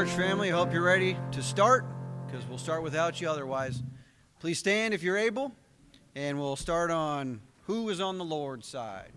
church family. I hope you're ready to start, because we'll start without you otherwise. Please stand if you're able, and we'll start on Who is on the Lord's Side.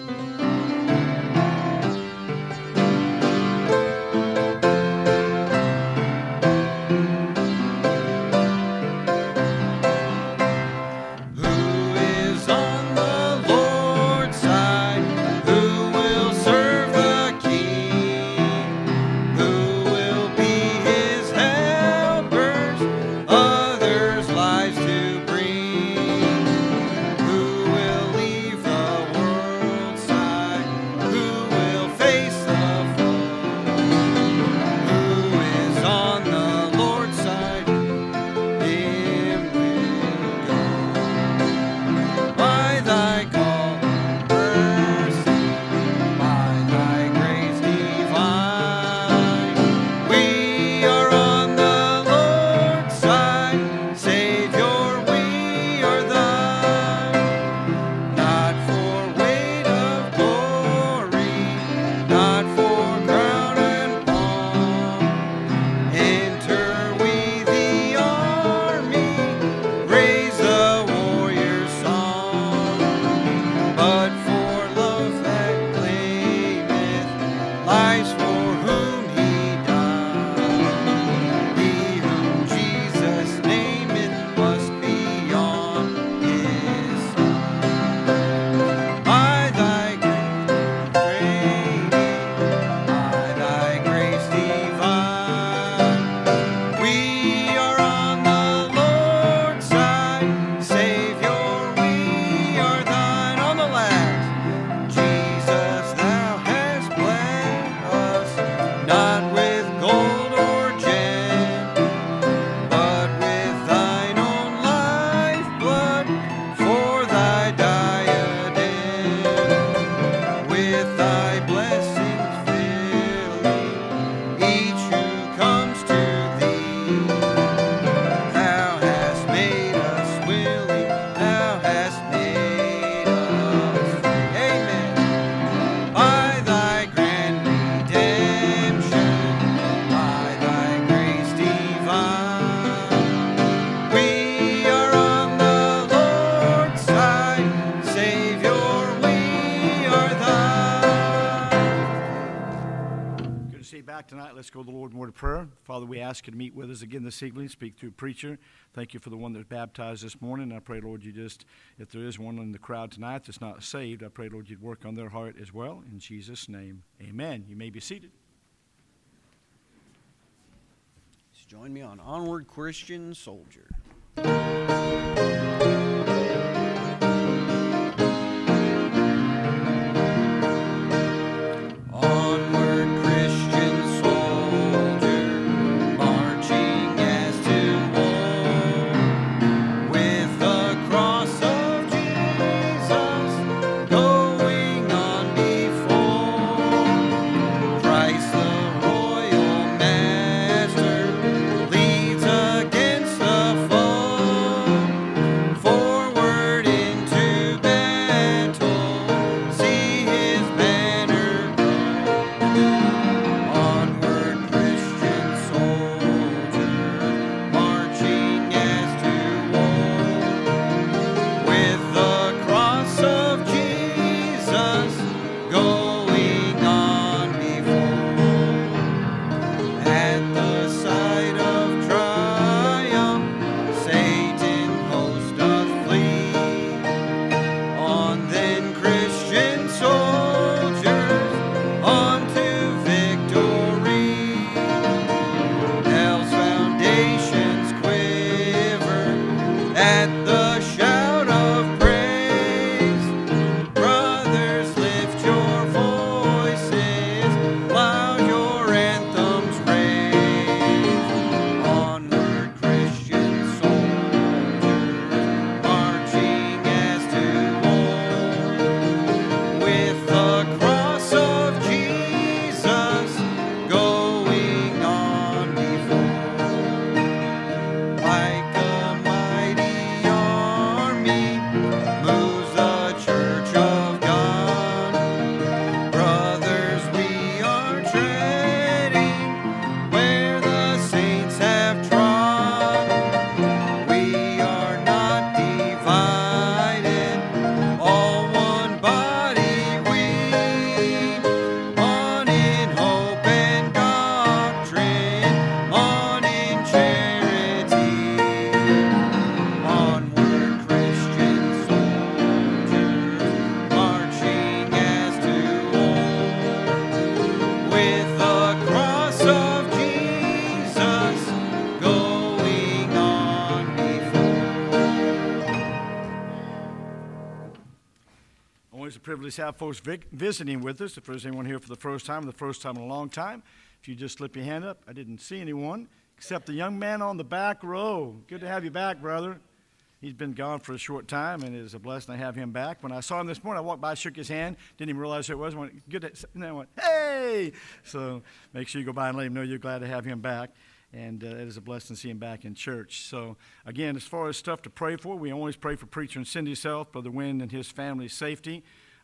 Let's go to the Lord in word of prayer. Father, we ask you to meet with us again this evening, speak through preacher. Thank you for the one that's baptized this morning. I pray, Lord, you just, if there is one in the crowd tonight that's not saved, I pray, Lord, you'd work on their heart as well. In Jesus' name, amen. You may be seated. Just join me on Onward Christian Soldier. Always a privilege to have folks visiting with us. If there's anyone here for the first time in a long time, if you just slip your hand up. I didn't see anyone except the young man on the back row. Good to have you back, brother. He's been gone for a short time, and it is a blessing to have him back. When I saw him this morning, I walked by, shook his hand, didn't even realize who it was. Went, good, and then I went, hey! So make sure you go by and let him know you're glad to have him back. And it is a blessing to see him back in church. So, again, as far as stuff to pray for, we always pray for Preacher and Cindy's health, Brother Wynn and his family's safety.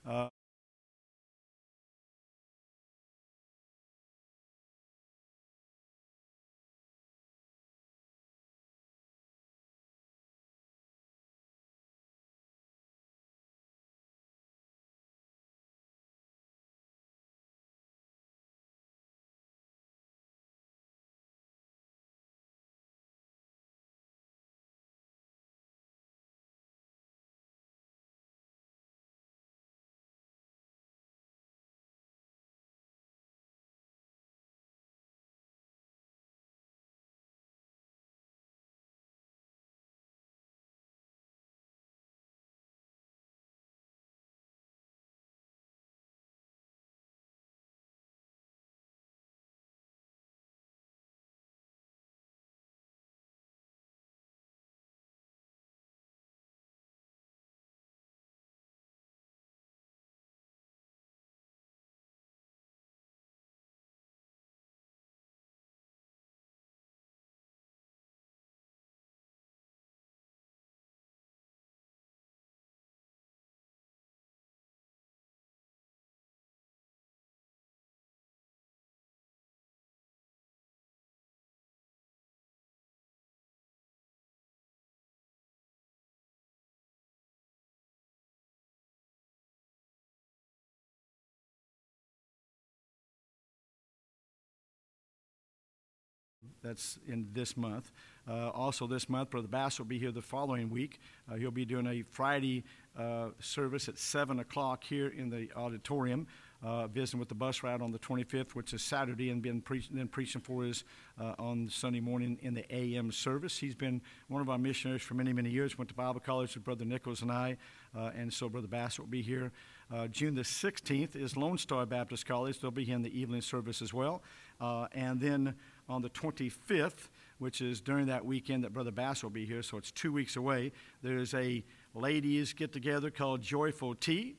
That's in this month. Also this month, Brother Bass will be here the following week. He'll be doing a Friday service at 7 o'clock here in the auditorium, visiting with the bus route on the 25th, which is Saturday, and then preaching for us on Sunday morning in the a.m. service. He's been one of our missionaries for many, many years. Went to Bible college with Brother Nichols and I, and so Brother Bass will be here. June the 16th is Lone Star Baptist College. They'll be here in the evening service as well. And then on the 25th, which is during that weekend that Brother Bass will be here, so it's 2 weeks away, there's a ladies get-together called Joyful Tea.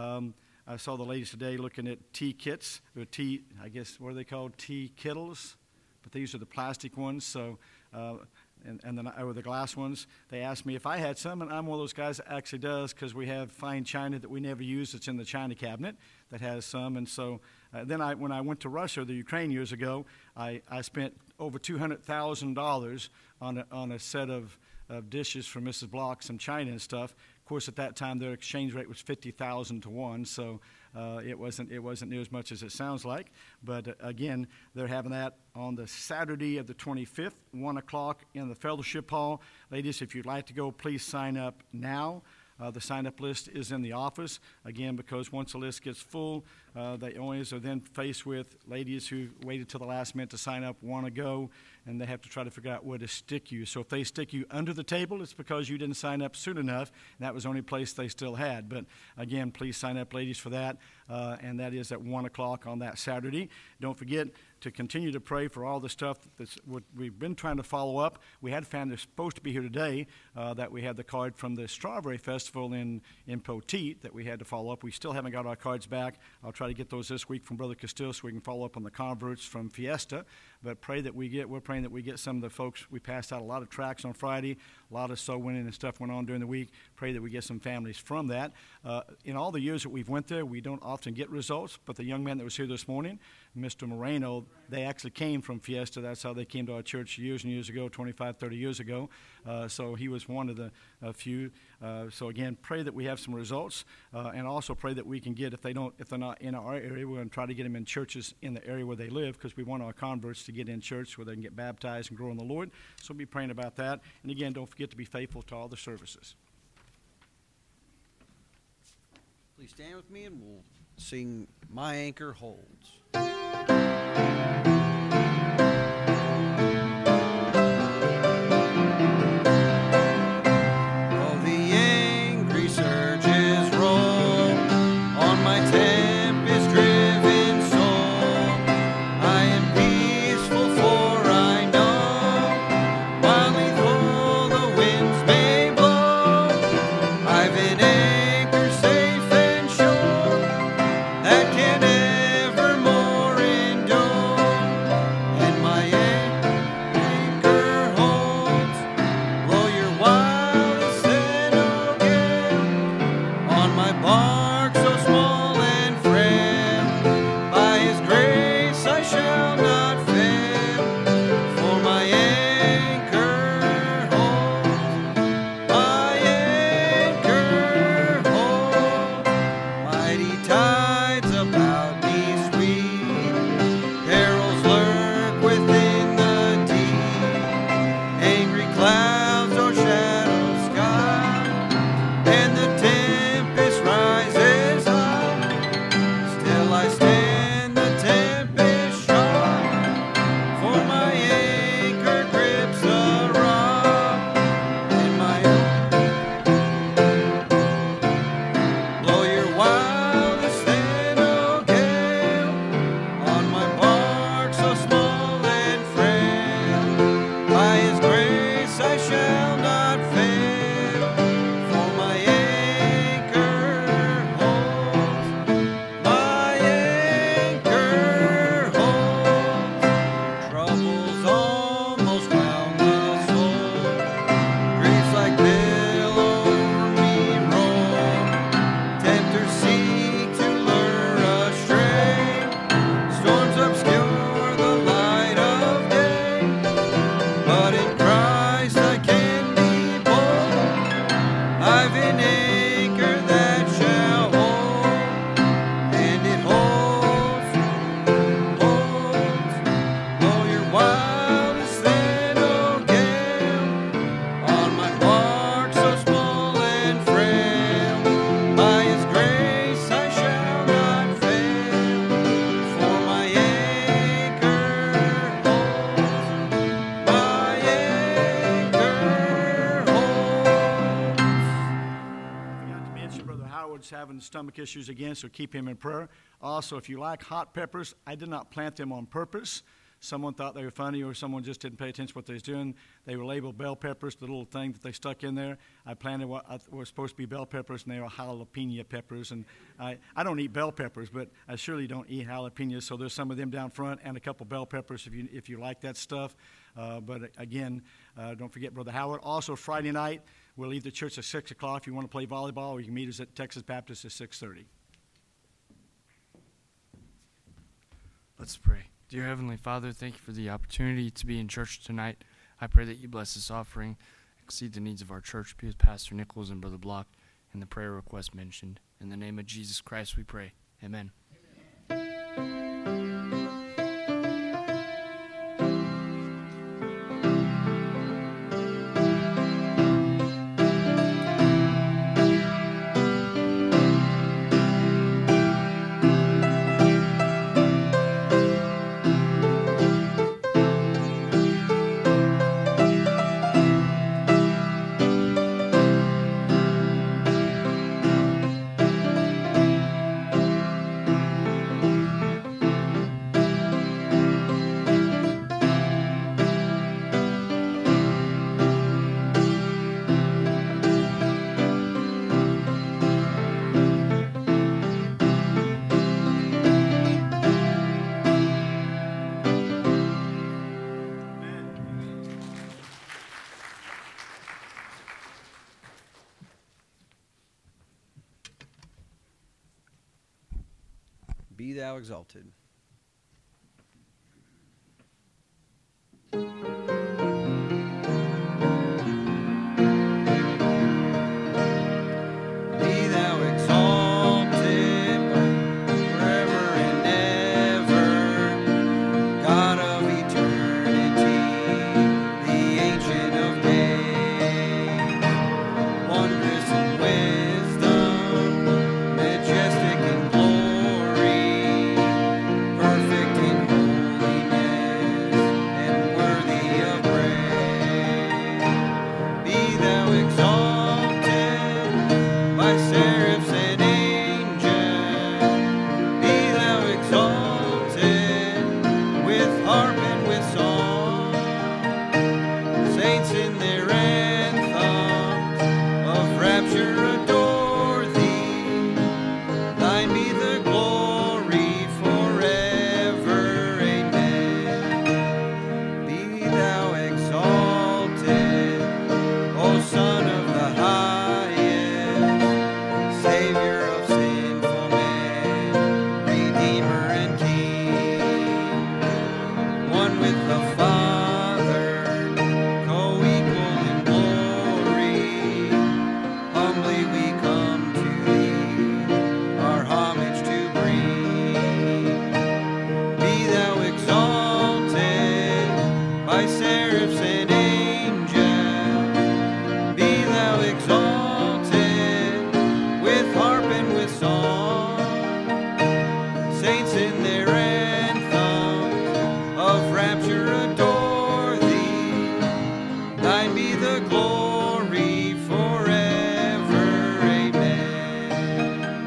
I saw the ladies today looking at tea kits, or tea, I guess, what are they called? Tea kettles? But these are the plastic ones, so, and then the glass ones. They asked me if I had some, and I'm one of those guys that actually does, because we have fine china that we never use that's in the china cabinet that has some. And so then when I went to Russia, the Ukraine, years ago, I spent over $200,000 on a set of dishes for Mrs. Block, some china and stuff. Of course, at that time, their exchange rate was 50,000 to 1, so it wasn't near as much as it sounds like. But again, they're having that on the Saturday of the 25th, 1 o'clock in the fellowship hall. Ladies, if you'd like to go, please sign up now. The sign-up list is in the office, again, because once the list gets full, they always are then faced with ladies who waited till the last minute to sign up, want to go, and they have to try to figure out where to stick you. So if they stick you under the table, it's because you didn't sign up soon enough, and that was the only place they still had. But again, please sign up, ladies, for that, and that is at 1 o'clock on that Saturday. Don't forget to continue to pray for all the stuff that's what we've been trying to follow up. We had family supposed to be here today, that we had the card from the Strawberry Festival in Poteet that we had to follow up. We still haven't got our cards back. I'll try to get those this week from Brother Castillo so we can follow up on the converts from Fiesta. But we're praying that we get some of the folks. We passed out a lot of tracts on Friday, a lot of soul winning and stuff went on during the week. Pray that we get some families from that. In all the years that we've went there, we don't often get results, but the young man that was here this morning, Mr. Moreno, they actually came from Fiesta. That's how they came to our church years and years ago, 25, 30 years ago. So he was one of the few. So again, pray that we have some results, and also pray that we can get, if they're not in our area, we're going to try to get them in churches in the area where they live, because we want our converts to get in church where they can get baptized and grow in the Lord. So be praying about that. And again, don't forget to be faithful to all the services. Please stand with me and we'll sing My Anchor Holds. Oh, the angry surges roll Having stomach issues again, so keep him in prayer. Also, if you like hot peppers, I did not plant them on purpose. Someone thought they were funny, or someone just didn't pay attention to what they was doing. They were labeled bell peppers, the little thing that they stuck in there. I planted what were supposed to be bell peppers, and they were jalapeno peppers. And I don't eat bell peppers, but I surely don't eat jalapenos. So there's some of them down front, and a couple bell peppers if you like that stuff. But again, don't forget Brother Howard. Also, Friday night, we'll leave the church at 6 o'clock. If you want to play volleyball, or you can meet us at Texas Baptist at 6:30. Let's pray. Dear Heavenly Father, thank you for the opportunity to be in church tonight. I pray that you bless this offering, exceed the needs of our church, be with Pastor Nichols and Brother Block, and the prayer request mentioned. In the name of Jesus Christ we pray. Amen. Be thou exalted. with song. Saints in their anthem of rapture adore thee. Thine be the glory forever. Amen.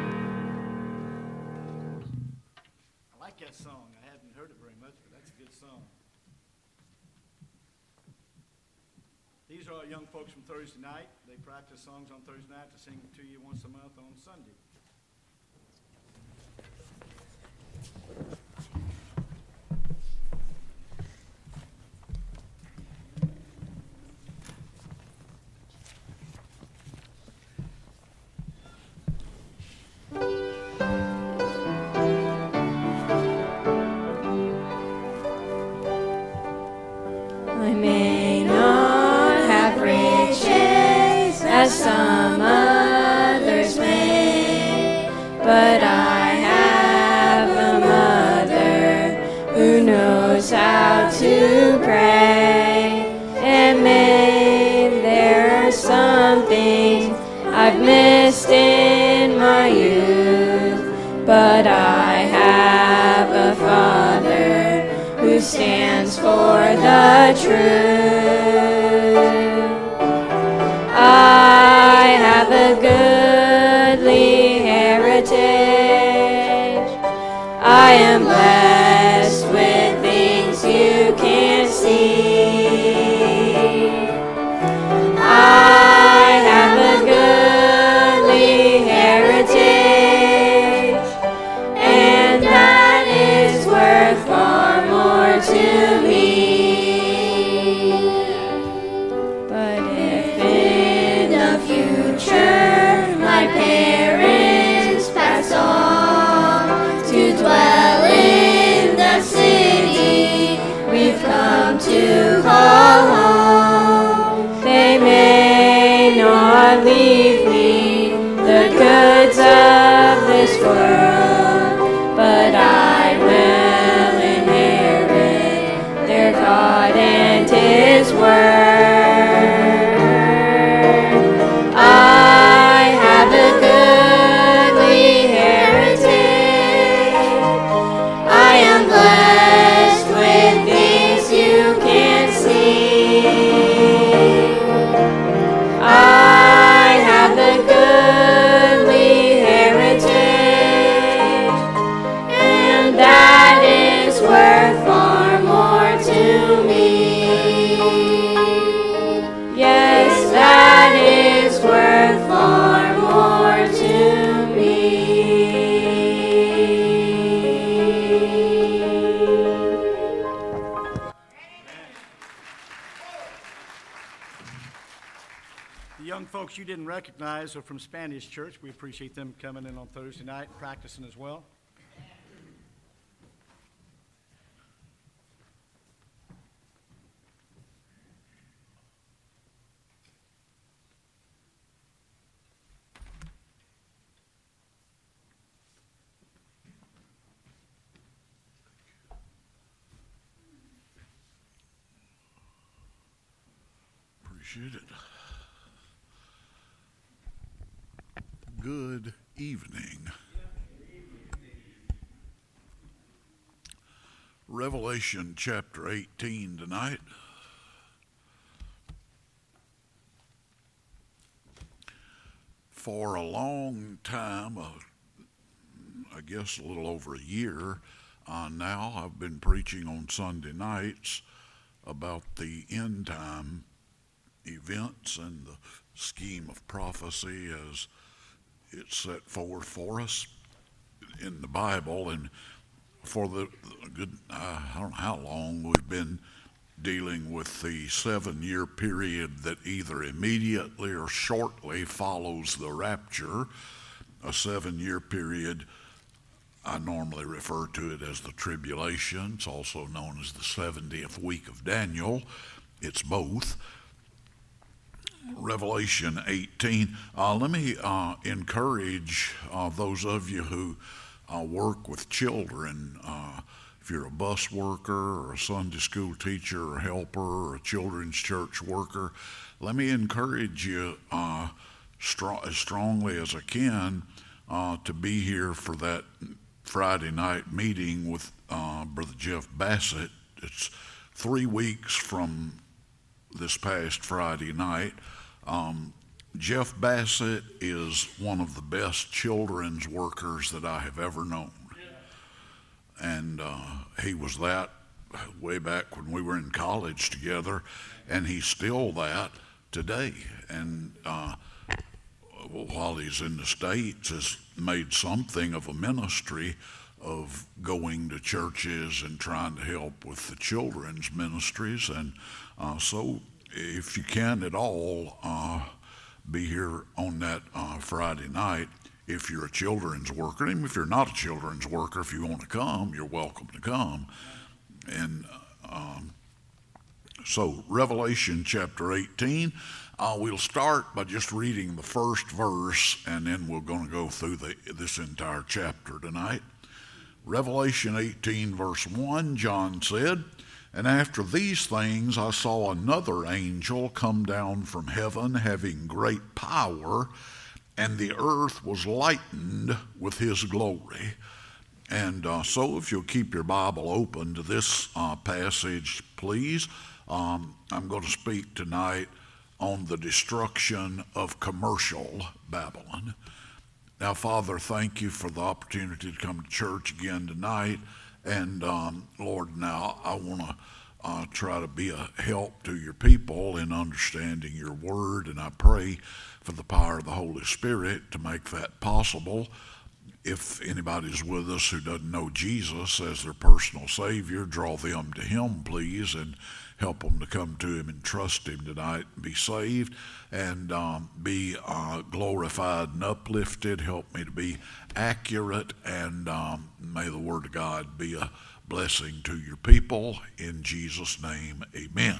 I like that song. I hadn't heard it very much, but that's a good song. These are our young folks from Thursday night. They practice songs on Thursday night to sing to you once a month on Sunday. I may not have riches as some others may, but I have a mother who knows how to pray. And may there are some things I've missed in my youth, but I have a Father who stands for the truth. I have a goodly heritage. I am blessed with things you can't see. I have a goodly heritage, and that is worth far more to me. But if in the future my parents pass on to dwell in the city we've come to call home, they may not leave me the goods of this world, but I will inherit their God and His Word. I have a goodly heritage. I am blessed with things you can't see. I have a goodly heritage, and that is worth far more to me. Yes, that is worth far more to me. The young folks you didn't recognize are from Spanish Church. We appreciate them coming in on Thursday night and practicing as well. Appreciate it. Good evening. Revelation chapter 18 tonight. For a long time, I guess a little over a year now, I've been preaching on Sunday nights about the end time events and the scheme of prophecy as it's set forth for us in the Bible. And for the good, I don't know how long we've been dealing with the 7-year period that either immediately or shortly follows the rapture. A 7-year period, I normally refer to it as the tribulation. It's also known as the 70th week of Daniel. It's both. Revelation 18. Let me encourage those of you who work with children. If you're a bus worker or a Sunday school teacher or helper or a children's church worker, let me encourage you as strongly as I can to be here for that Friday night meeting with Brother Jeff Bassett. It's 3 weeks from this past Friday night. Jeff Bassett is one of the best children's workers that I have ever known. And he was that way back when we were in college together, and he's still that today. And while he's in the States, has made something of a ministry of going to churches and trying to help with the children's ministries. And so if you can at all, be here on that Friday night. If you're a children's worker, and even if you're not a children's worker, if you want to come, you're welcome to come. And so Revelation chapter 18, we'll start by just reading the first verse, and then we're going to go through this entire chapter tonight. Revelation 18 verse 1, John said, "And after these things I saw another angel come down from heaven, having great power, and the earth was lightened with his glory." And so if you'll keep your Bible open to this passage, please. I'm going to speak tonight on the destruction of commercial Babylon. Now, Father, thank you for the opportunity to come to church again tonight. And Lord, now I want to try to be a help to your people in understanding your word, and I pray for the power of the Holy Spirit to make that possible. If anybody's with us who doesn't know Jesus as their personal Savior, draw them to him, please, and help them to come to him and trust him tonight and be saved and be glorified and uplifted. Help me to be accurate, and may the Word of God be a blessing to your people. In Jesus' name, amen.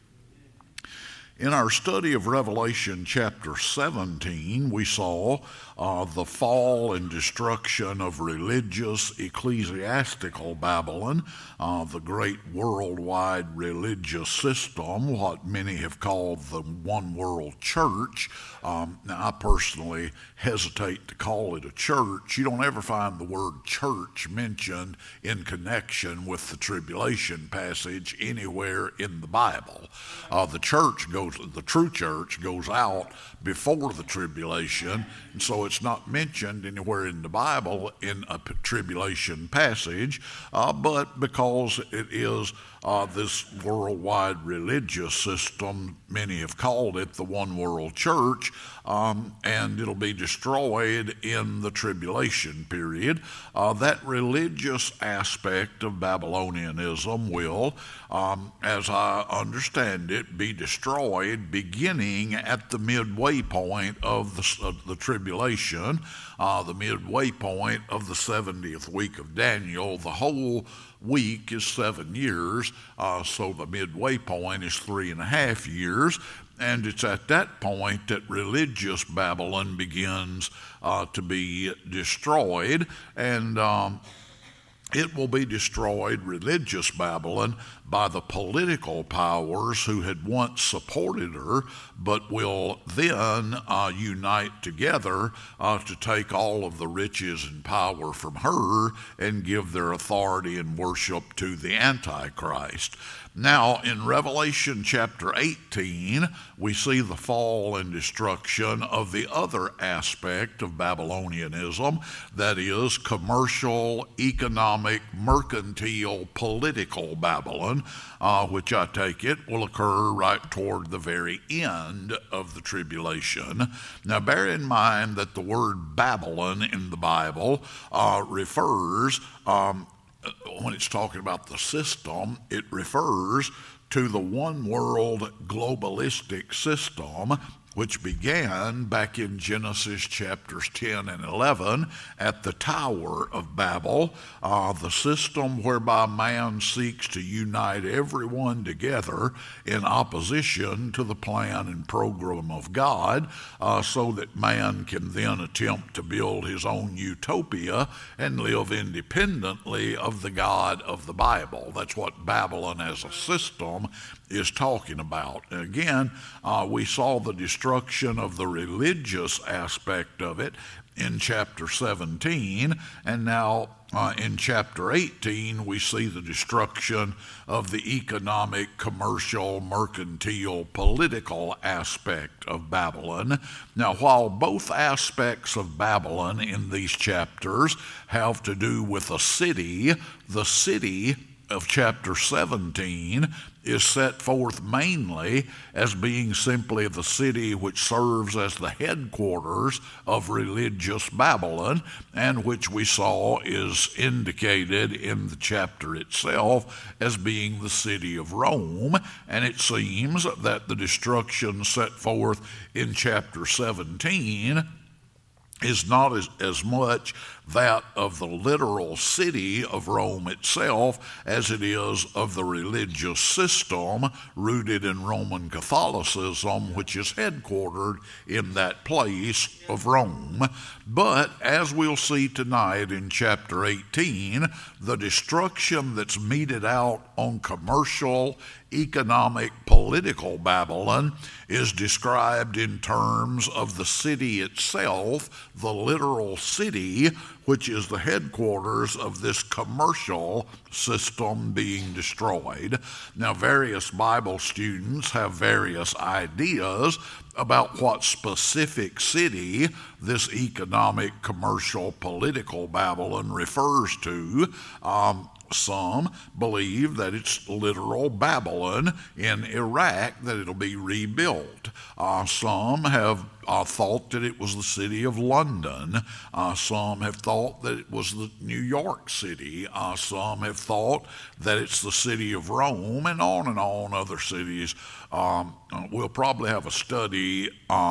In our study of Revelation chapter 17, we saw the fall and destruction of religious ecclesiastical Babylon, the great worldwide religious system, what many have called the one world church. Now, I personally hesitate to call it a church. You don't ever find the word church mentioned in connection with the tribulation passage anywhere in the Bible. The true church goes out before the tribulation, and so it's not mentioned anywhere in the Bible in a tribulation passage, but because it is this worldwide religious system, many have called it the one world church, and it'll be destroyed in the tribulation period. That religious aspect of Babylonianism will, as I understand it, be destroyed beginning at the midway point of the tribulation, the midway point of the 70th week of Daniel. The whole week is 7 years, so the midway point is 3.5 years, and it's at that point that religious Babylon begins to be destroyed, and it will be destroyed, religious Babylon, by the political powers who had once supported her, but will then unite together to take all of the riches and power from her and give their authority and worship to the Antichrist. Now, in Revelation chapter 18, we see the fall and destruction of the other aspect of Babylonianism, that is, commercial, economic, mercantile, political Babylon, which I take it will occur right toward the very end of the tribulation. Now, bear in mind that the word Babylon in the Bible refers, when it's talking about the system, it refers to the one world globalistic system, which began back in Genesis chapters 10 and 11 at the Tower of Babel, the system whereby man seeks to unite everyone together in opposition to the plan and program of God, so that man can then attempt to build his own utopia and live independently of the God of the Bible. That's what Babylon as a system is talking about. And again, we saw the destruction of the religious aspect of it in chapter 17, and now in chapter 18 we see the destruction of the economic, commercial, mercantile, political aspect of Babylon. Now, while both aspects of Babylon in these chapters have to do with a city, the city of chapter 17 is set forth mainly as being simply the city which serves as the headquarters of religious Babylon, and which we saw is indicated in the chapter itself as being the city of Rome. And it seems that the destruction set forth in chapter 17 is not as much that of the literal city of Rome itself as it is of the religious system rooted in Roman Catholicism, which is headquartered in that place of Rome. But as we'll see tonight in chapter 18, the destruction that's meted out on commercial, economic, political Babylon is described in terms of the city itself, the literal city, which is the headquarters of this commercial system being destroyed. Now, various Bible students have various ideas about what specific city this economic, commercial, political Babylon refers to. Some believe that it's literal Babylon in Iraq, that it'll be rebuilt. Some have thought that it was the city of London. Some have thought that it was the New York City. Some have thought that it's the city of Rome, and on other cities. We'll probably have a study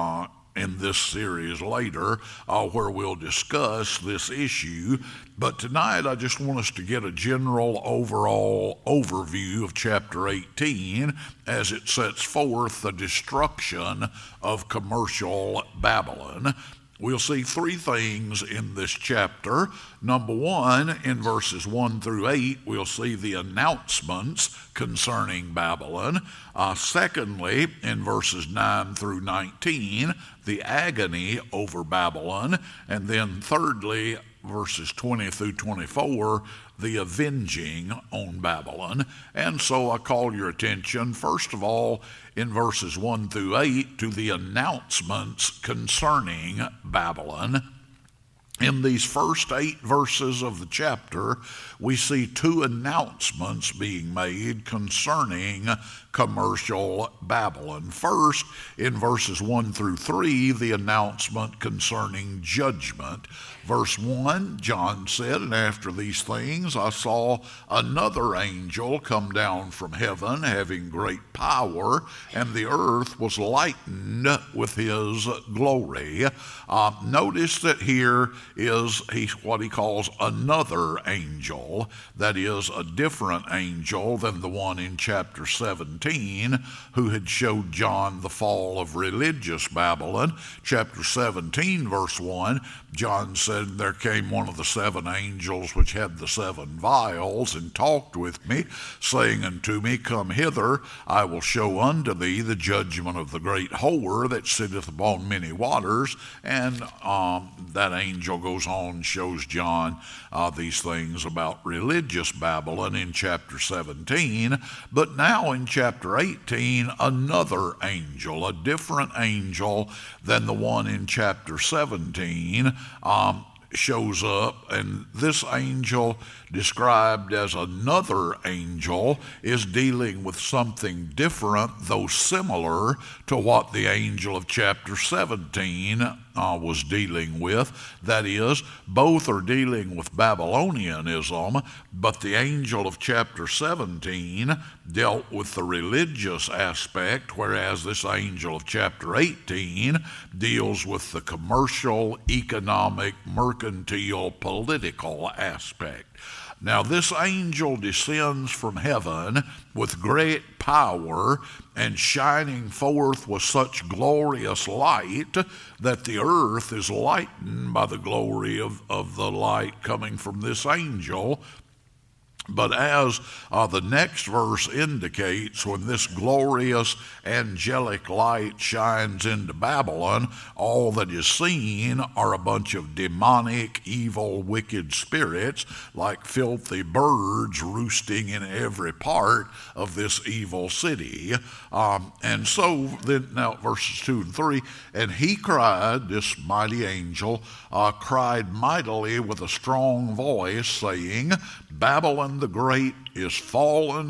in this series later where we'll discuss this issue. But tonight I just want us to get a general overall overview of chapter 18 as it sets forth the destruction of commercial Babylon. We'll see three things in this chapter. Number one, in verses 1 through 8, we'll see the announcements concerning Babylon. Secondly, in verses 9 through 19, the agony over Babylon. And then thirdly, verses 20 through 24, the avenging on Babylon. And so I call your attention, first of all, in verses 1 through 8, to the announcements concerning Babylon. In these first 8 verses of the chapter, we see 2 announcements being made concerning commercial Babylon. First, in verses 1 through 3, the announcement concerning judgment. Verse 1, John said, "And after these things I saw another angel come down from heaven, having great power, and the earth was lightened with his glory." Notice that here is what he calls another angel. That is a different angel than the one in chapter 17 who had showed John the fall of religious Babylon. Chapter 17, verse 1, John said, "There came one of the 7 angels which had the 7 vials, and talked with me, saying unto me, Come hither, I will show unto thee the judgment of the great whore that sitteth upon many waters." And that angel goes on and shows John these things about religious Babylon in chapter 17. But now in chapter 18, another angel, a different angel than the one in chapter 17, shows up, and this angel, described as another angel, is dealing with something different, though similar to what the angel of chapter 17 was dealing with. That is, both are dealing with Babylonianism, but the angel of chapter 17 dealt with the religious aspect, whereas this angel of chapter 18 deals with the commercial, economic, mercantile, political aspect. Now, this angel descends from heaven with great power and shining forth with such glorious light that the earth is lightened by the glory of the light coming from this angel. But as the next verse indicates, when this glorious angelic light shines into Babylon, all that is seen are a bunch of demonic, evil, wicked spirits, like filthy birds roosting in every part of this evil city. And so then now verses 2 and 3, and he cried, this mighty angel, cried mightily with a strong voice, saying, Babylon the Great is fallen,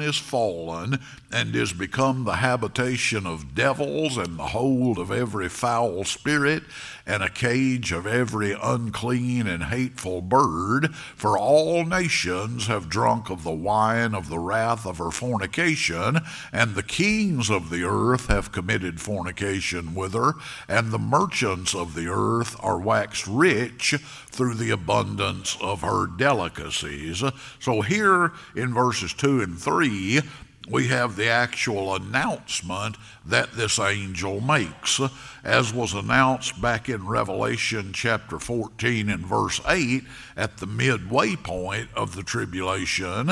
and is become the habitation of devils, and the hold of every foul spirit, and a cage of every unclean and hateful bird. For all nations have drunk of the wine of the wrath of her fornication, and the kings of the earth have committed fornication with her, and the merchants of the earth are waxed rich through the abundance of her delicacies. So here in verses 2 and 3, we have the actual announcement that this angel makes, as was announced back in Revelation chapter 14 and verse 8 at the midway point of the tribulation.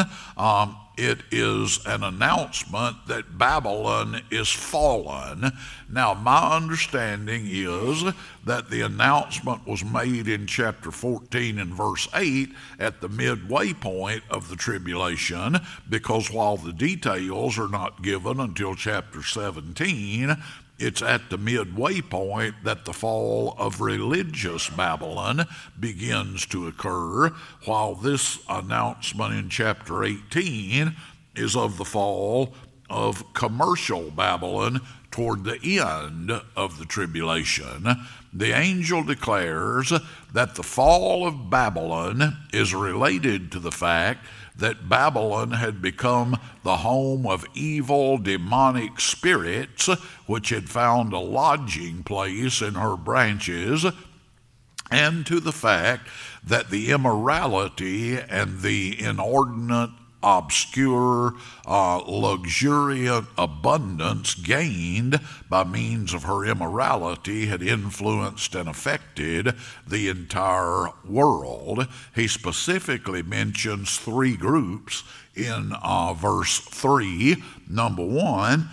It is an announcement that Babylon is fallen. Now, my understanding is that the announcement was made in chapter 14 and verse 8 at the midway point of the tribulation, because while the details are not given until chapter 17, it's at the midway point that the fall of religious Babylon begins to occur, while this announcement in chapter 18 is of the fall of commercial Babylon toward the end of the tribulation. The angel declares that the fall of Babylon is related to the fact that Babylon had become the home of evil demonic spirits, which had found a lodging place in her branches, and to the fact that the immorality and the inordinate, obscure, luxuriant abundance gained by means of her immorality had influenced and affected the entire world. He specifically mentions three groups in verse 3. Number 1,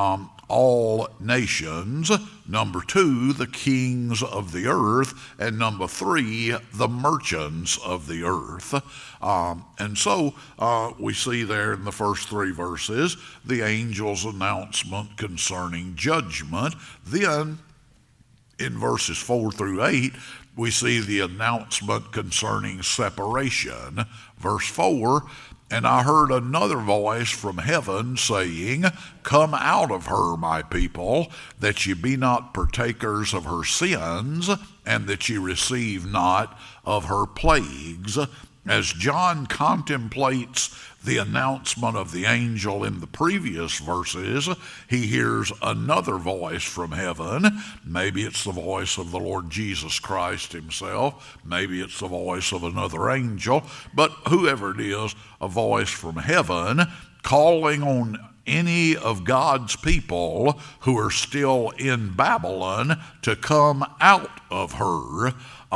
all nations. Number 2, the kings of the earth. And number 3, the merchants of the earth. And so we see there in the first 3 verses the angel's announcement concerning judgment. Then in verses 4 through 8, we see the announcement concerning separation. Verse 4, and I heard another voice from heaven saying, Come out of her, my people, that ye be not partakers of her sins, and that ye receive not of her plagues. As John contemplates the announcement of the angel in the previous verses, he hears another voice from heaven. Maybe it's the voice of the Lord Jesus Christ himself. Maybe it's the voice of another angel. But whoever it is, a voice from heaven calling on any of God's people who are still in Babylon to come out of her.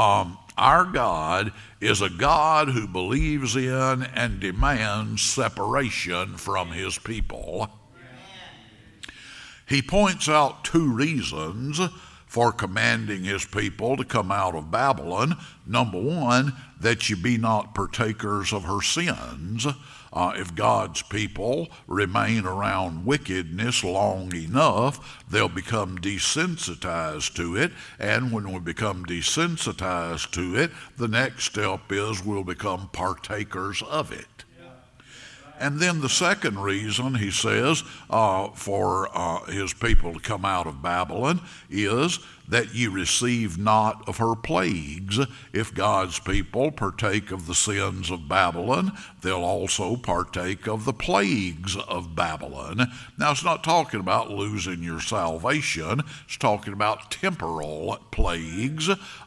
Our God is a God who believes in and demands separation from his people. He points out 2 reasons for commanding his people to come out of Babylon. Number 1, that you be not partakers of her sins. If God's people remain around wickedness long enough, they'll become desensitized to it. And when we become desensitized to it, the next step is we'll become partakers of it. And then the second reason, he says, for his people to come out of Babylon is that ye receive not of her plagues. If God's people partake of the sins of Babylon, they'll also partake of the plagues of Babylon. Now, it's not talking about losing your salvation. It's talking about temporal plagues.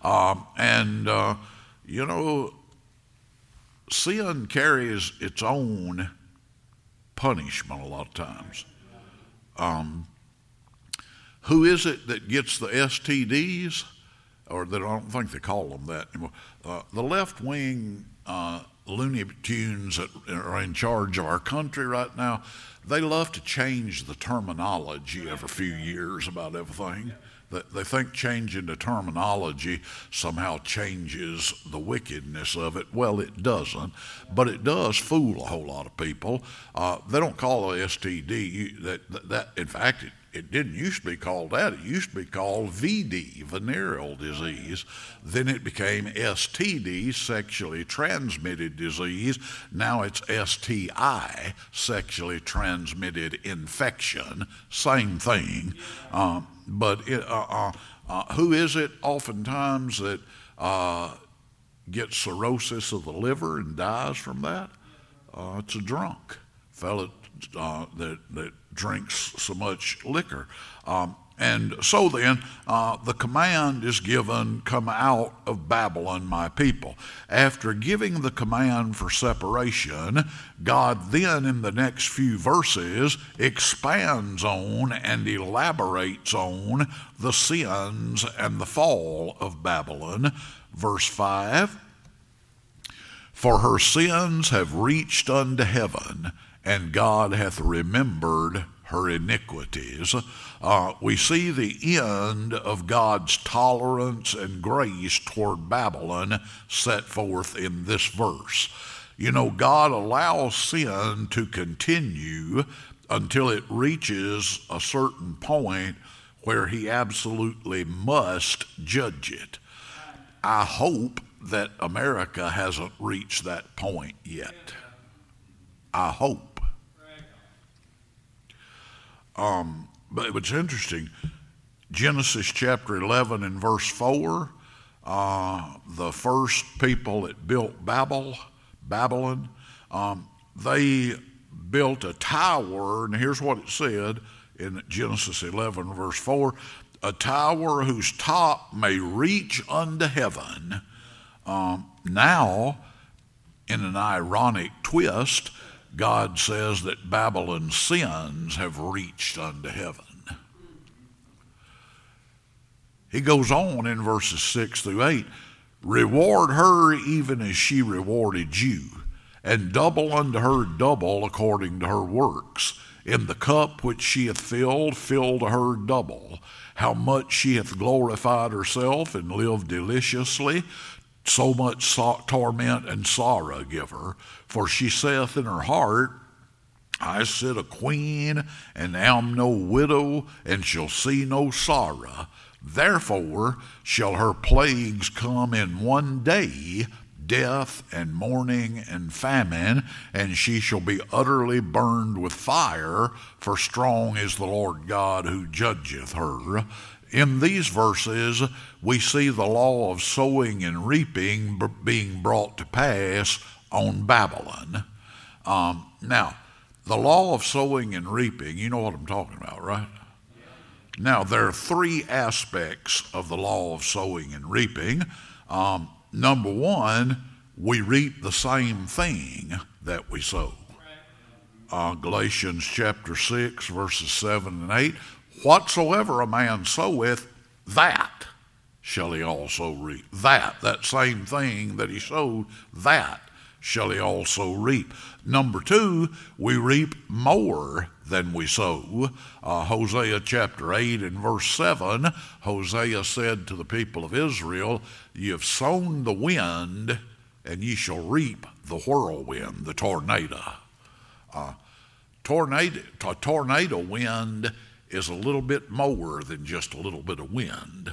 Sin carries its own punishment a lot of times. Who is it that gets the STDs? Or that I don't think they call them that anymore. The left wing Looney Tunes that are in charge of our country right now, they love to change the terminology every few years about everything. They think changing the terminology somehow changes the wickedness of it. Well, it doesn't, but it does fool a whole lot of people. They don't call it STD. That in fact, it didn't used to be called that. It used to be called VD, venereal disease. Then it became STD, sexually transmitted disease. Now it's STI, sexually transmitted infection. Same thing. But who is it oftentimes that gets cirrhosis of the liver and dies from that? It's a drunk fellow that drinks so much liquor. And so then, the command is given, come out of Babylon, my people. After giving the command for separation, God then in the next few verses expands on and elaborates on the sins and the fall of Babylon. Verse 5, for her sins have reached unto heaven, and God hath remembered her iniquities. We see the end of God's tolerance and grace toward Babylon set forth in this verse. You know, God allows sin to continue until it reaches a certain point where he absolutely must judge it. I hope that America hasn't reached that point yet. I hope. But it's interesting. Genesis chapter 11 and verse 4, the first people that built Babylon, they built a tower, and here's what it said in Genesis 11 verse 4, a tower whose top may reach unto heaven. Now, in an ironic twist, God says that Babylon's sins have reached unto heaven. He goes on in verses 6 through 8, reward her even as she rewarded you, and double unto her double according to her works. In the cup which she hath filled, fill to her double. How much she hath glorified herself and lived deliciously, so much torment and sorrow give her. For she saith in her heart, I sit a queen, and am no widow, and shall see no sorrow. Therefore shall her plagues come in one day, death and mourning and famine, and she shall be utterly burned with fire, for strong is the Lord God who judgeth her. In these verses, we see the law of sowing and reaping being brought to pass on Babylon. Now, the law of sowing and reaping, you know what I'm talking about, right? Now, there are three aspects of the law of sowing and reaping. Number one, we reap the same thing that we sow. Galatians chapter 6, verses 7 and 8. Whatsoever a man soweth, that shall he also reap. That same thing that he sowed, that shall he also reap. Number two, we reap more than we sow. Hosea chapter 8 and verse 7, Hosea said to the people of Israel, ye have sown the wind, and ye shall reap the whirlwind, the tornado. Tornado wind is a little bit more than just a little bit of wind.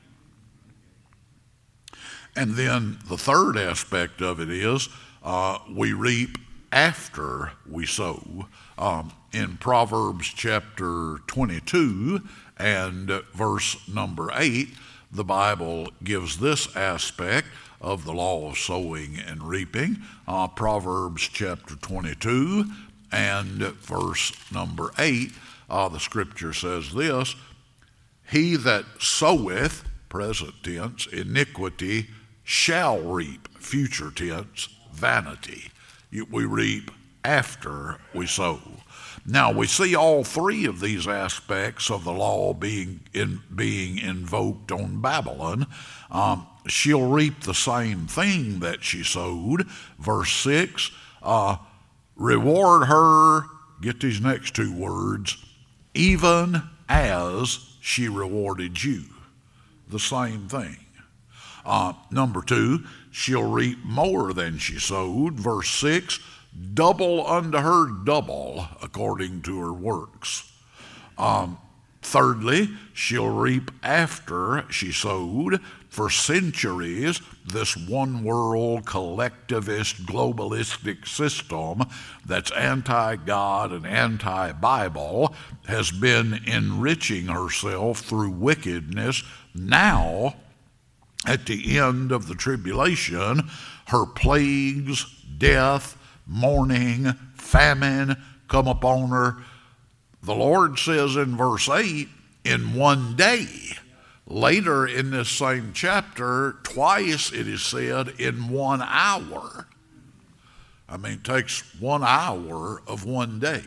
And then the third aspect of it is we reap after we sow. In Proverbs chapter 22 and verse number 8, the Bible gives this aspect of the law of sowing and reaping. Proverbs chapter 22 and verse number 8, the scripture says this, he that soweth, present tense, iniquity, shall reap, future tense, vanity. We reap after we sow. Now, we see all three of these aspects of the law being invoked on Babylon. she'll reap the same thing that she sowed. Verse 6, reward her, get these next two words, even as she rewarded you. The same thing. Number 2, she'll reap more than she sowed. Verse 6, double unto her double according to her works. Thirdly, she'll reap after she sowed. For centuries, this one-world collectivist globalistic system that's anti-God and anti-Bible has been enriching herself through wickedness. Now, at the end of the tribulation, her plagues, death, mourning, famine come upon her. The Lord says in verse 8, in one day. Later in this same chapter, twice it is said in 1 hour. I mean, it takes 1 hour of one day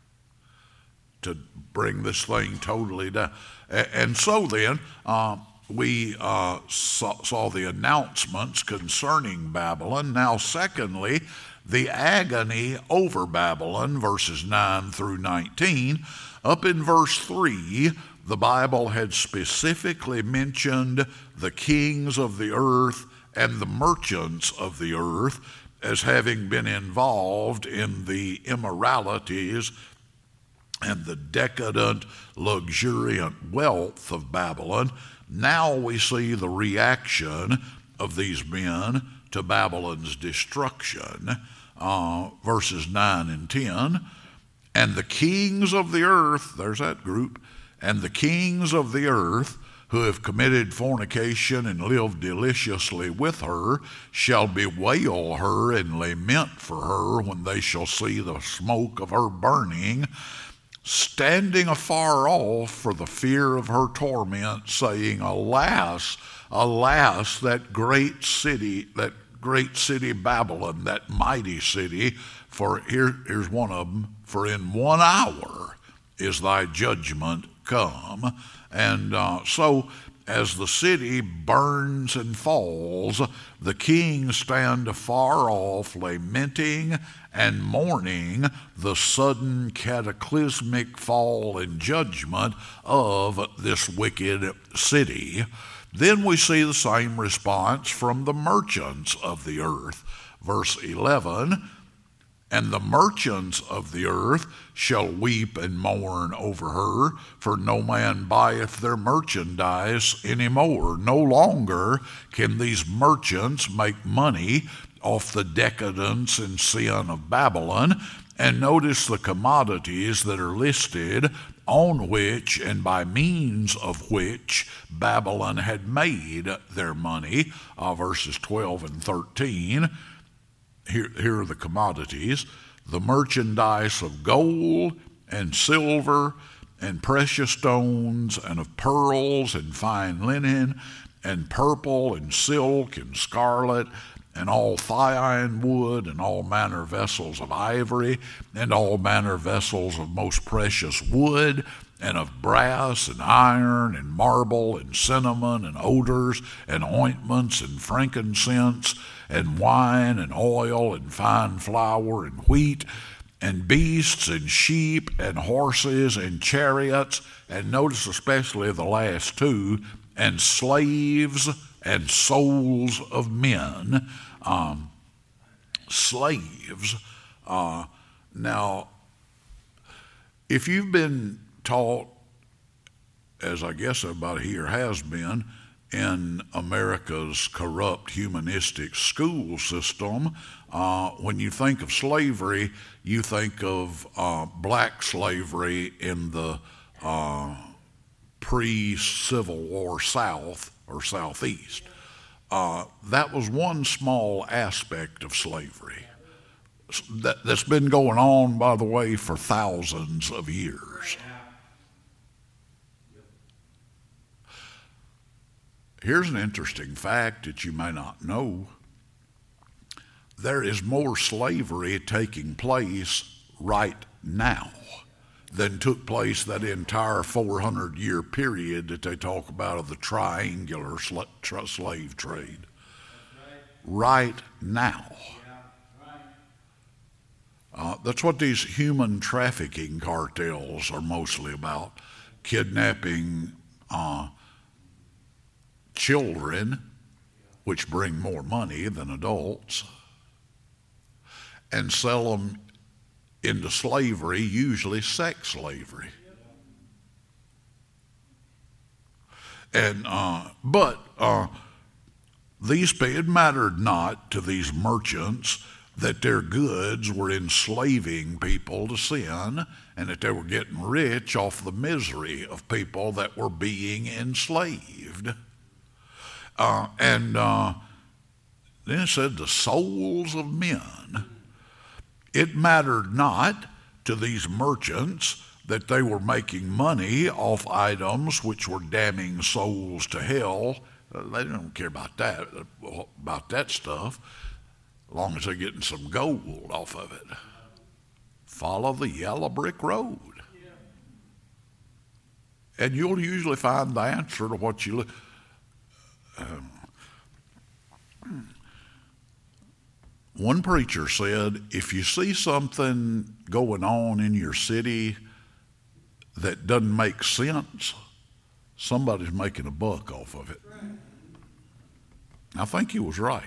to bring this thing totally down. And so then, we saw the announcements concerning Babylon. Now, secondly, the agony over Babylon, verses 9 through 19. Up in verse 3, the Bible had specifically mentioned the kings of the earth and the merchants of the earth as having been involved in the immoralities and the decadent, luxuriant wealth of Babylon. Now we see the reaction of these men to Babylon's destruction. Verses 9 and 10. And the kings of the earth, there's that group, and the kings of the earth who have committed fornication and lived deliciously with her shall bewail her and lament for her when they shall see the smoke of her burning, standing afar off for the fear of her torment, saying, Alas, alas, that great city Babylon, that mighty city, for here's one of them, for in 1 hour is thy judgment come. And so as the city burns and falls, the kings stand afar off, lamenting and mourning the sudden cataclysmic fall and judgment of this wicked city. Then we see the same response from the merchants of the earth. Verse 11, and the merchants of the earth shall weep and mourn over her, for no man buyeth their merchandise any more. No longer can these merchants make money off the decadence and sin of Babylon. And notice the commodities that are listed on which and by means of which Babylon had made their money. Verses 12 and 13. Here are the commodities: the merchandise of gold and silver and precious stones and of pearls and fine linen and purple and silk and scarlet and all thine wood and all manner vessels of ivory and all manner vessels of most precious wood and of brass and iron and marble and cinnamon and odors and ointments and frankincense and wine and oil and fine flour and wheat and beasts and sheep and horses and chariots, and notice especially the last two, and slaves and souls of men. Slaves. Now, if you've been taught, as I guess everybody here has been, in America's corrupt humanistic school system, when you think of slavery, you think of black slavery in the pre-Civil War South or Southeast. That was one small aspect of slavery that's been going on, by the way, for thousands of years. Here's an interesting fact that you may not know. There is more slavery taking place right now than took place that entire 400-year period that they talk about of the triangular slave trade. Right now. That's what these human trafficking cartels are mostly about. Kidnapping children, which bring more money than adults, and sell them into slavery, usually sex slavery. And it mattered not to these merchants that their goods were enslaving people to sin, and that they were getting rich off the misery of people that were being enslaved. Then it said the souls of men. It mattered not to these merchants that they were making money off items which were damning souls to hell. They don't care about that stuff, as long as they're getting some gold off of it. Follow the yellow brick road. And you'll usually find the answer to what you look. One preacher said, if you see something going on in your city that doesn't make sense, somebody's making a buck off of it. I think he was right.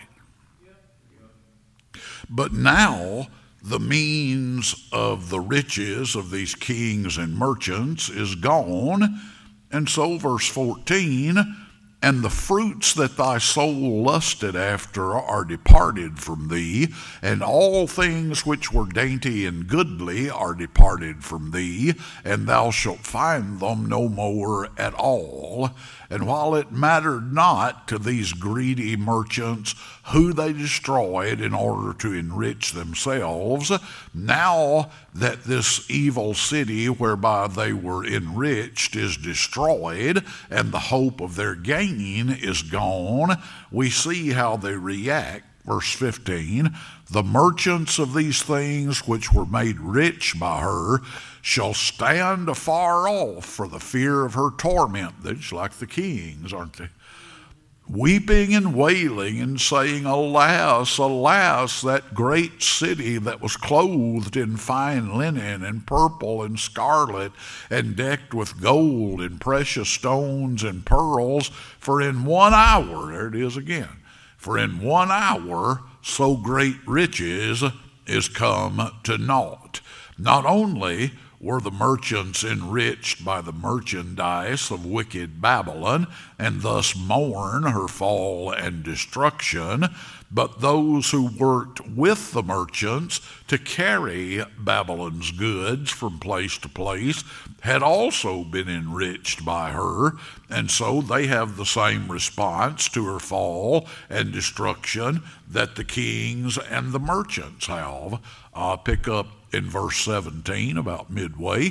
But now the means of the riches of these kings and merchants is gone. And so verse 14, and the fruits that thy soul lusted after are departed from thee, and all things which were dainty and goodly are departed from thee, and thou shalt find them no more at all. And while it mattered not to these greedy merchants who they destroyed in order to enrich themselves, now that this evil city whereby they were enriched is destroyed, and the hope of their gain is gone, we see how they react. Verse 15, the merchants of these things which were made rich by her shall stand afar off for the fear of her torment. They're just like the kings, aren't they? Weeping and wailing and saying, alas, alas, that great city that was clothed in fine linen and purple and scarlet and decked with gold and precious stones and pearls, for in 1 hour, there it is again, for in 1 hour so great riches is come to naught. Not only were the merchants enriched by the merchandise of wicked Babylon, and thus mourn her fall and destruction, but those who worked with the merchants to carry Babylon's goods from place to place had also been enriched by her, and so they have the same response to her fall and destruction that the kings and the merchants have. Pick up in verse 17, about midway.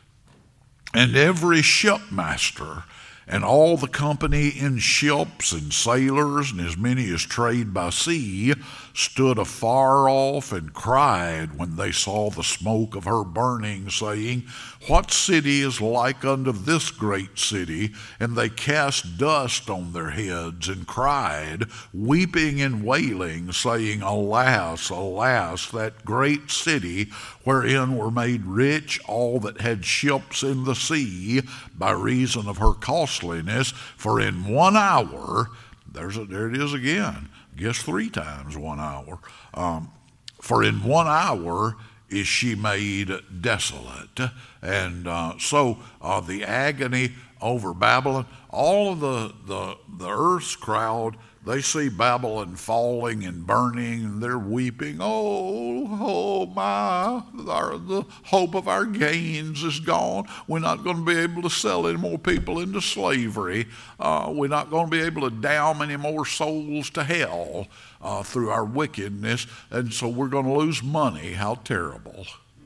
And every shipmaster and all the company in ships and sailors and as many as trade by sea stood afar off and cried when they saw the smoke of her burning, saying, what city is like unto this great city? And they cast dust on their heads and cried, weeping and wailing, saying, alas, alas, that great city wherein were made rich all that had ships in the sea by reason of her costliness. For in 1 hour, there it is again, guess 3 times 1 hour. For in 1 hour is she made desolate. And so the agony over Babylon, all of the earth's crowd, they see Babylon falling and burning, and they're weeping. Oh my, the hope of our gains is gone. We're not going to be able to sell any more people into slavery. We're not going to be able to damn any more souls to hell through our wickedness, and so we're going to lose money. How terrible.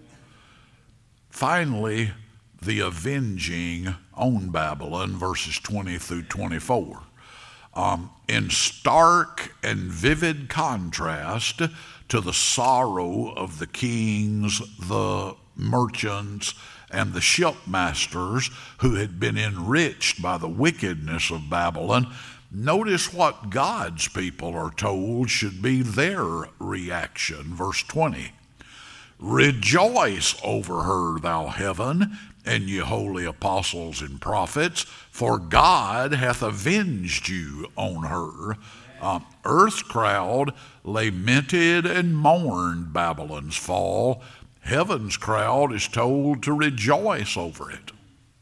Finally, the avenging on Babylon, verses 20 through 24. In stark and vivid contrast to the sorrow of the kings, the merchants, and the shipmasters who had been enriched by the wickedness of Babylon, notice what God's people are told should be their reaction. Verse 20. Rejoice over her, thou heaven, and ye holy apostles and prophets, for God hath avenged you on her. Earth's crowd lamented and mourned Babylon's fall. Heaven's crowd is told to rejoice over it.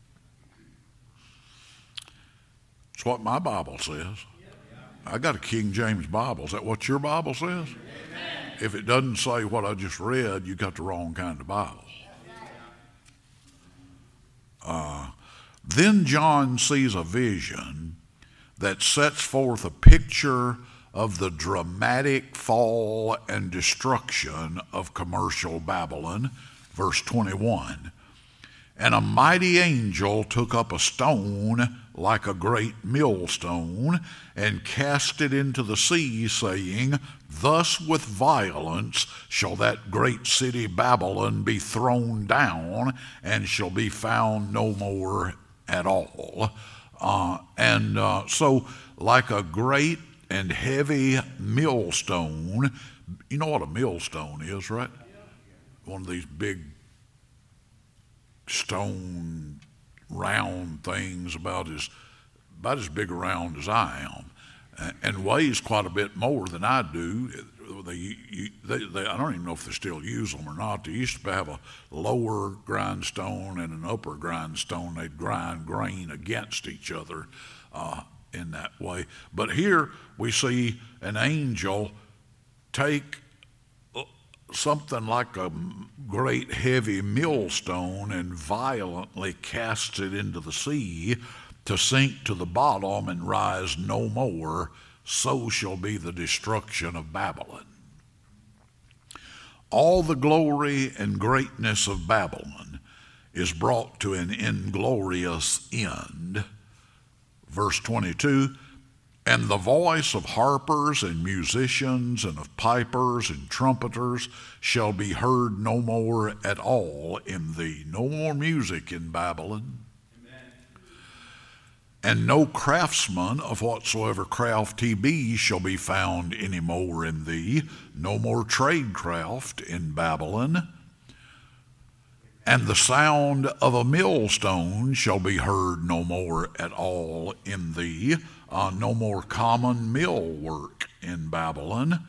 That's what my Bible says. I got a King James Bible. Is that what your Bible says? If it doesn't say what I just read, you got the wrong kind of Bible. Then John sees a vision that sets forth a picture of the dramatic fall and destruction of commercial Babylon. Verse 21. And a mighty angel took up a stone like a great millstone and cast it into the sea, saying, Thus with violence shall that great city Babylon be thrown down, and shall be found no more at all. So like a great and heavy millstone, you know what a millstone is, right? One of these big stone round things about as big around as I am, and weighs quite a bit more than I do. I don't even know if they still use them or not. They used to have a lower grindstone and an upper grindstone. They'd grind grain against each other in that way. But here we see an angel take something like a great heavy millstone and violently cast it into the sea to sink to the bottom and rise no more. So shall be the destruction of Babylon. All the glory and greatness of Babylon is brought to an inglorious end. Verse 22, and the voice of harpers and musicians and of pipers and trumpeters shall be heard no more at all in thee. No more music in Babylon. And no craftsman of whatsoever craft he be shall be found any more in thee. No more tradecraft in Babylon. And the sound of a millstone shall be heard no more at all in thee. No more common mill work in Babylon.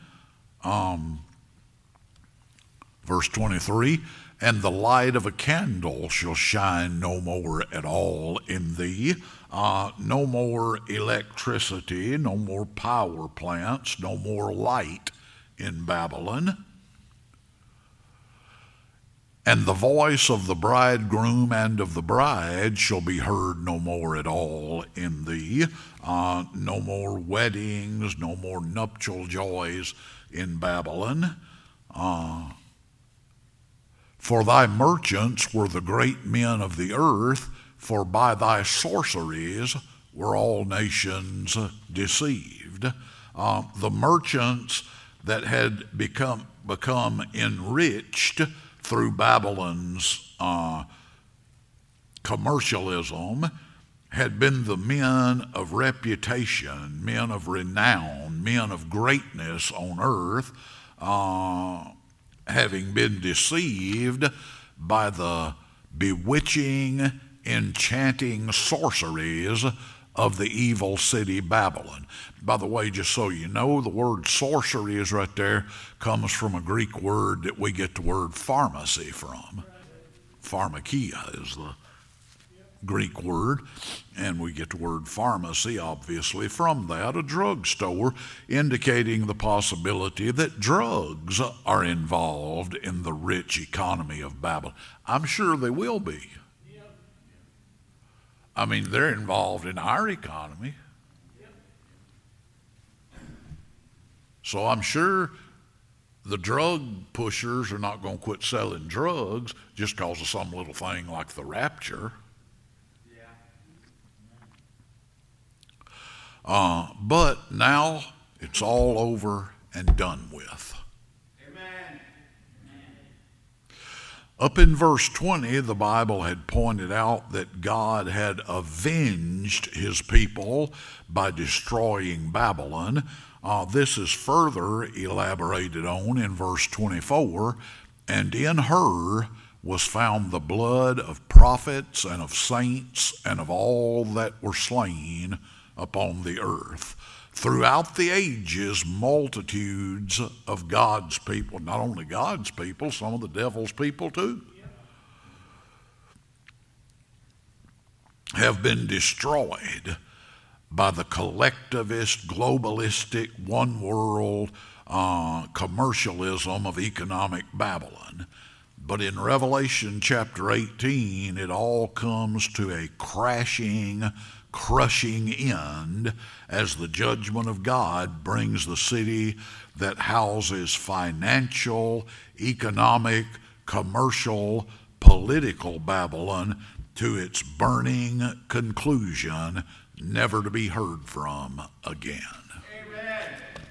Verse 23, and the light of a candle shall shine no more at all in thee. No more electricity, no more power plants, no more light in Babylon. And the voice of the bridegroom and of the bride shall be heard no more at all in thee. No more weddings, no more nuptial joys in Babylon. For thy merchants were the great men of the earth, for by thy sorceries were all nations deceived. The merchants that had become enriched through Babylon's commercialism had been the men of reputation, men of renown, men of greatness on earth, having been deceived by the bewitching, enchanting sorceries of the evil city Babylon. By the way, just so you know, the word sorcery is right there, comes from a Greek word that we get the word pharmacy from. Pharmakia is the Greek word, and we get the word pharmacy, obviously, from that, a drugstore, indicating the possibility that drugs are involved in the rich economy of Babylon. I'm sure they will be. I mean, they're involved in our economy. So I'm sure the drug pushers are not going to quit selling drugs just because of some little thing like the rapture. But now it's all over and done with. Up in verse 20, the Bible had pointed out that God had avenged his people by destroying Babylon. This is further elaborated on in verse 24, and in her was found the blood of prophets and of saints and of all that were slain upon the earth. Throughout the ages, multitudes of God's people, not only God's people, some of the devil's people too, have been destroyed by the collectivist, globalistic, one-world commercialism of economic Babylon. But in Revelation chapter 18, it all comes to a crashing, crushing end as the judgment of God brings the city that houses financial, economic, commercial, political Babylon to its burning conclusion, never to be heard from again. Amen.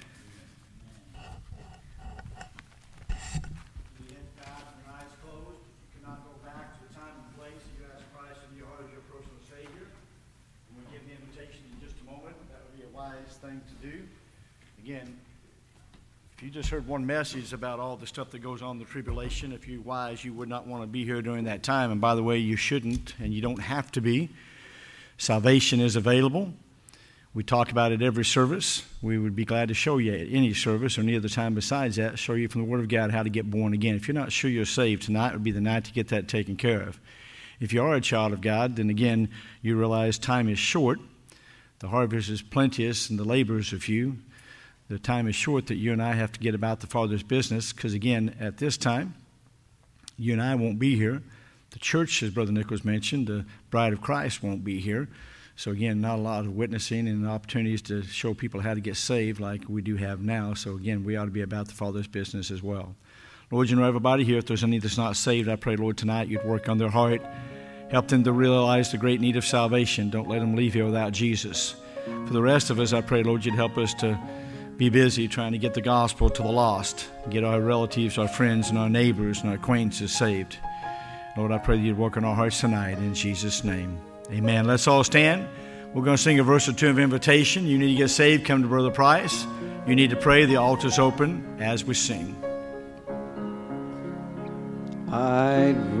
We have God and your eyes closed. You cannot go back to the time and place that you ask Christ in your heart as your personal Savior. And we'll give the invitation in just a moment. That would be a wise thing to do. Again, if you just heard one message about all the stuff that goes on in the tribulation, if you're wise, you would not want to be here during that time. And by the way, you shouldn't, and you don't have to be. Salvation is available. We talk about it every service. We would be glad to show you at any service or any other time besides that, show you from the Word of God how to get born again. If you're not sure you're saved, tonight would be the night to get that taken care of. If you are a child of God, then again, you realize time is short. The harvest is plenteous and the laborers are few. The time is short that you and I have to get about the Father's business because, again, at this time, you and I won't be here. The church, as Brother Nichols mentioned, the bride of Christ won't be here. So, again, not a lot of witnessing and opportunities to show people how to get saved like we do have now. So, again, we ought to be about the Father's business as well. Lord, you know everybody here. If there's any that's not saved, I pray, Lord, tonight you'd work on their heart. Help them to realize the great need of salvation. Don't let them leave here without Jesus. For the rest of us, I pray, Lord, you'd help us to be busy trying to get the gospel to the lost, get our relatives, our friends, and our neighbors and our acquaintances saved. Lord, I pray that you'd work on our hearts tonight in Jesus' name. Amen. Let's all stand. We're going to sing a verse or two of invitation. You need to get saved, come to Brother Price. You need to pray. The altar's open as we sing. I'd